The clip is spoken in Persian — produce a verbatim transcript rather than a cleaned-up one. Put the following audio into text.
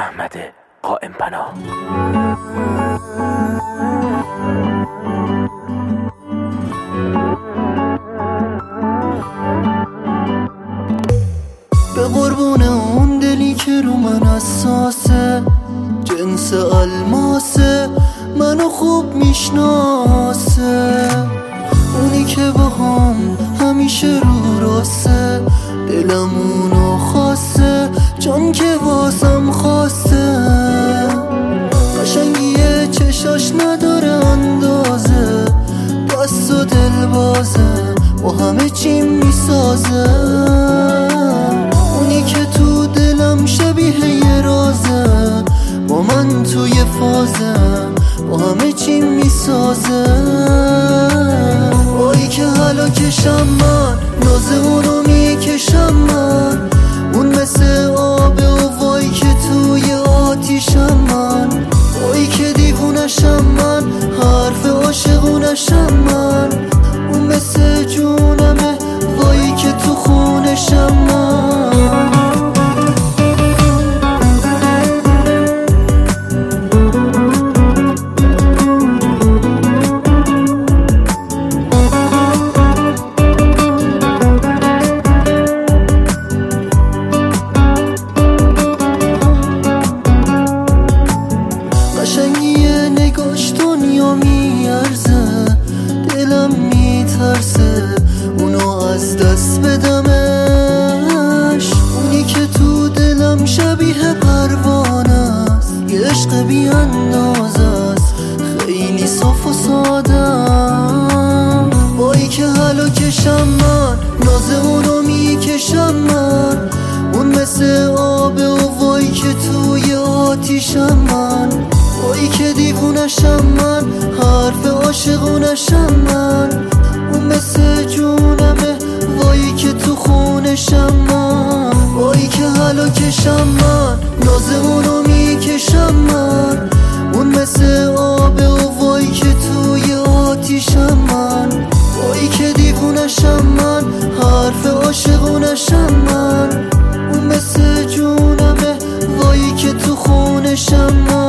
احمد قائم پناه. به قربون اون دلی که رو من اساسه، جنس الماسه، منو خوب میشناسه، اونی که با هم همیشه رو راسته، دلم اونو خواسته، چون که واسم خواسته. قشنگیه چشاش نداره اندازه، دست و دل بازه، با همه چی میسازه، اونی که تو دلم شبیه یه رازه، با من توی فازه، با همه چی میسازه. وای که حالا کشم من، ناز اونو میکشم من، اون مثل آبه و وای که توی آتیشم من، وای که دیوونشم من، حرف عاشقونشم من، اون مثل جونمه، وای که تو خونشم من. قشنگیه نگاش دنیا میارزه، دلم میترسه اونو از دست بدمش، اونی که تو دلم شبیه پروانه است، یه عشق بی اندازه است، خیلی صاف و ساده. وای که حالا کشم من، ناز اونو میکشم من، اون مثل آبه و وای که توی آتیشم من، وای که دیوونشم من، حرف عاشقونشم من، اون مثل جونمه، وای که تو خونشم من. وای که حالا کشم من، ناز اونو میکشم من، اون مثل آبه و وای که توی آتیشم من، وای که دیوونشم من، حرف عاشقونشم من، اون مثل جونمه، وای که تو خونشم من.